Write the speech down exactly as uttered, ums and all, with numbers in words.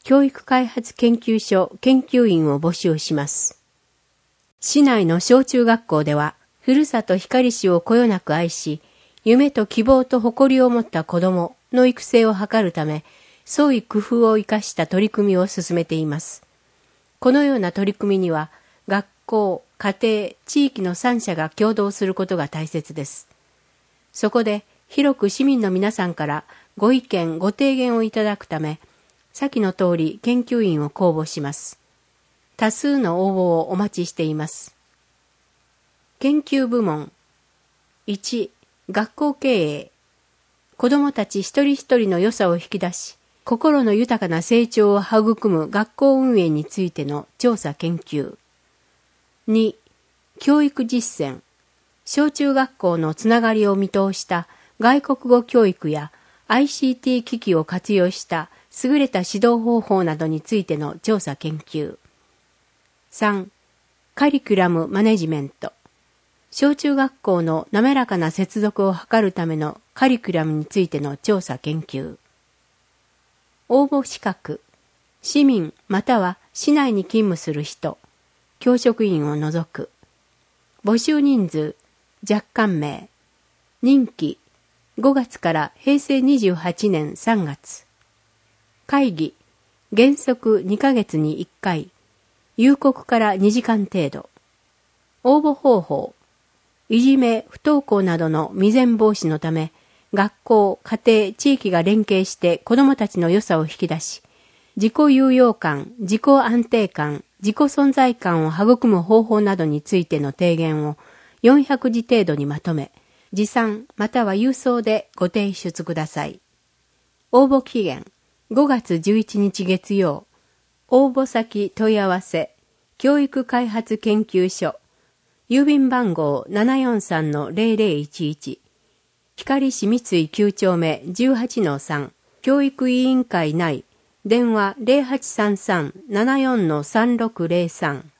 教育開発研究所研究員を募集します。市内の小中学校では、ふるさと光市をこよなく愛し、夢と希望と誇りを持った子供の育成を図るため、創意工夫を生かした取り組みを進めています。このような取り組みには、学校、家庭、地域の三者が協働することが大切です。そこで、広く市民の皆さんからご意見、ご提言をいただくため、先の通り研究員を公募します。多数の応募をお待ちしています。研究部門いち、学校経営。子どもたち一人一人の良さを引き出し、心の豊かな成長を育む学校運営についての調査研究。に、教育実践。小中学校のつながりを見通した外国語教育や アイシーティー 機器を活用した優れた指導方法などについての調査研究。さん、カリキュラムマネジメント。小中学校の滑らかな接続を図るためのカリキュラムについての調査研究。応募資格。市民または市内に勤務する人、教職員を除く。募集人数、若干名。任期、ごがつからへいせいにじゅうはちねんさんがつ。会議、原則にかげつにいっかい。夕刻からにじかん程度。応募方法。いじめ、不登校などの未然防止のため、学校、家庭、地域が連携して子どもたちの良さを引き出し、自己有用感、自己安定感、自己存在感を育む方法などについての提言をよんひゃくじ程度にまとめ、持参または郵送でご提出ください。応募期限、ごがつじゅういちにち月曜。応募先問い合わせ、教育開発研究所。郵便番号 ななよんさんのゼロゼロいちいち。光市三井きゅう丁目 じゅうはちのさん。教育委員会内。電話 ゼロはちさんさん ななよんのさんろくゼロさん。